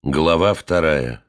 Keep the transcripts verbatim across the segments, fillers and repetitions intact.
Глава вторая.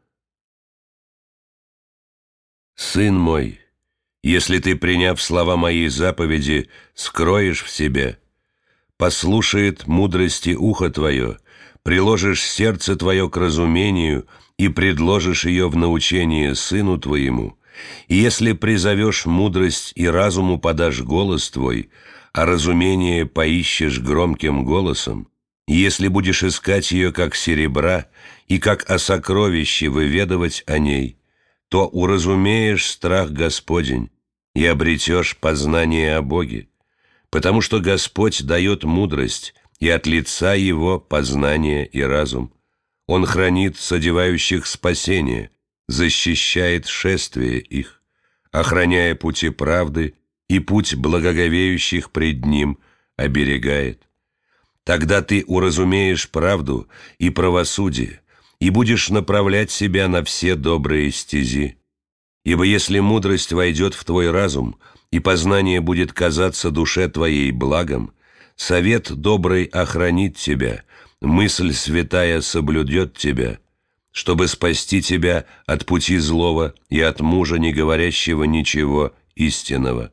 Сын мой, если ты, приняв слова моей заповеди, скроешь в себе, послушает мудрости ухо твое, приложишь сердце твое к разумению и предложишь ее в научение сыну твоему, и если призовешь мудрость и разуму подашь голос твой, а разумение поищешь громким голосом, и если будешь искать ее как серебра и как о сокровище выведывать о ней, то уразумеешь страх Господень и обретешь познание о Боге, потому что Господь дает мудрость, и от лица Его познание и разум. Он хранит содевающих спасение, защищает шествие их, охраняя пути правды, и путь благоговеющих пред Ним оберегает. Тогда ты уразумеешь правду и правосудие, и будешь направлять себя на все добрые стези. Ибо если мудрость войдет в твой разум, и познание будет казаться душе твоей благом, совет добрый охранит тебя, мысль святая соблюдет тебя, чтобы спасти тебя от пути злого и от мужа, не говорящего ничего истинного.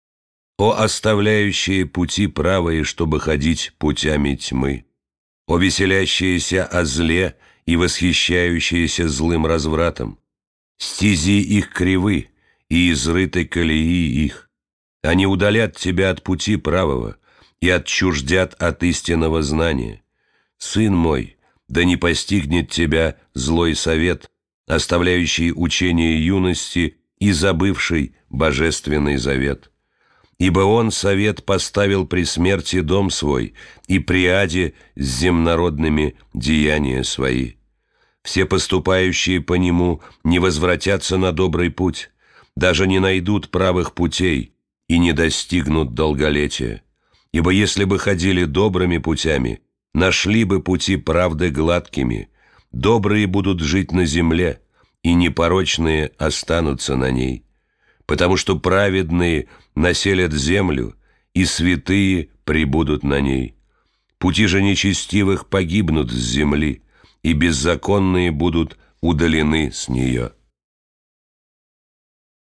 О оставляющие пути правые, чтобы ходить путями тьмы! О веселящиеся о зле и восхищающиеся злым развратом! Стези их кривы, и изрыты колеи их. Они удалят тебя от пути правого и отчуждят от истинного знания. Сын мой, да не постигнет тебя злой совет, оставляющий учение юности и забывший божественный завет. Ибо он совет поставил при смерти дом свой и при аде с земнородными деяния свои. Все поступающие по нему не возвратятся на добрый путь, даже не найдут правых путей и не достигнут долголетия. Ибо если бы ходили добрыми путями, нашли бы пути правды гладкими, добрые будут жить на земле, и непорочные останутся на ней. Потому что праведные населят землю, и святые пребудут на ней. Пути же нечестивых погибнут с земли, и беззаконные будут удалены с нее.